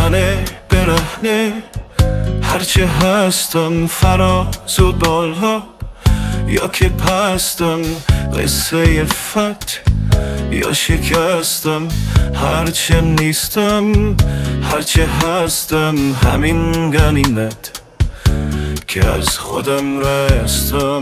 من برهنه، هرچه هستم فراز و بالا، یا که پستم قصه فت یا شکستم. هرچه نیستم هرچه هستم همین غنیمت که از خودم رستم.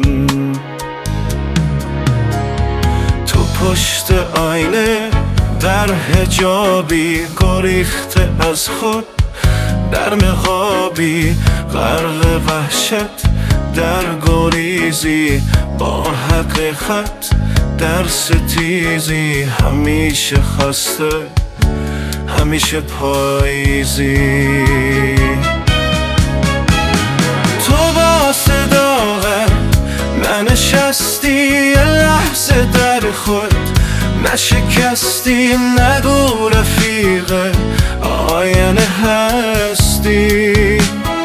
تو پشت آینه در حجابی گریخته از خود، در نقابی غرق وحشت، در گریزی با حقیقت، در ستیزی همیشه خسته همیشه پاییزی. تو با صداقت ننشستی یه لحظه در خود، نشکستی نگو رفیق آینه هستی.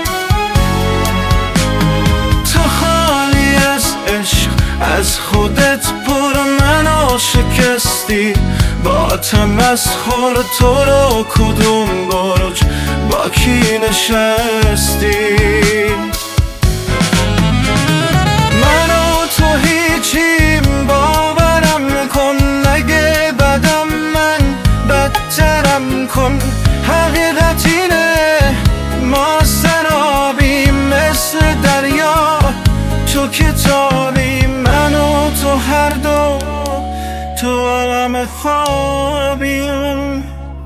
تو خالی از عشق از خودت پر منو شکستی، با تمسخر تو رو کدوم برج با کی نشستی؟ منو تو هیچیم باورم کن، نگه بدم من بدترم کن. حقیقت اینه ما سرابی مثل دریا، تو کتابی من و تو هر دو تو عالم خوابیم.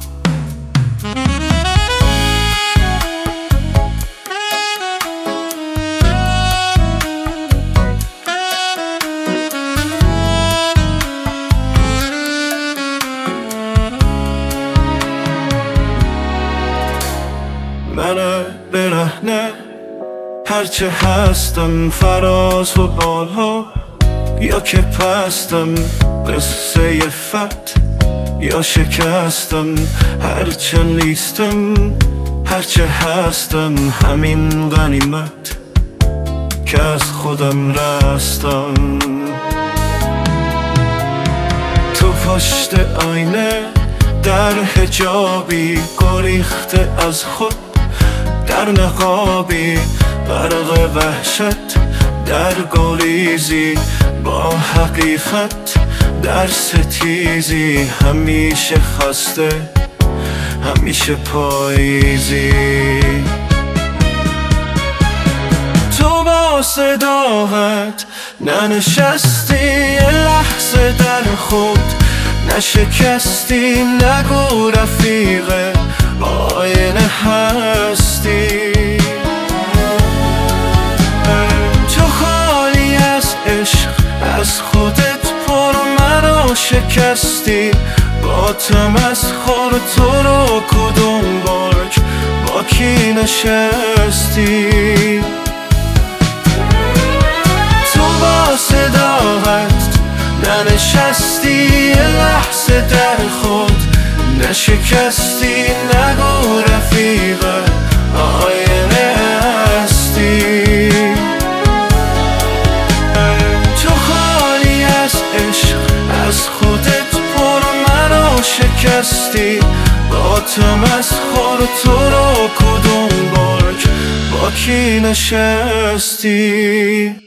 من برهنه، هرچه هستم فراز و بالا، یا که پستم قصه فت یا شکستم. هرچه نیستم هرچه هستم همین غنیمت که از خودم رستم. تو پشت آینه در حجابی گریخته از خود، در نقابی غرق وحشت، در گریزی با حقیقت، در ستیزی همیشه خسته همیشه پاییزی. تو با صداقت ننشستی یه لحظه در خود، نشکستی نگو رفیق آینه هستی. تو خالی از عشق از خودت پر منو شکستی، با تمسخر تو رو کدوم برج با کی نشستی؟ تو با صداقت ننشستی یه لحظه در خود، نشکستی نگو رفیق آینه هستی. تو خالی از عشق از خودت پر منو شکستی، با تمسخر تو رو کدوم برج با کی نشستی؟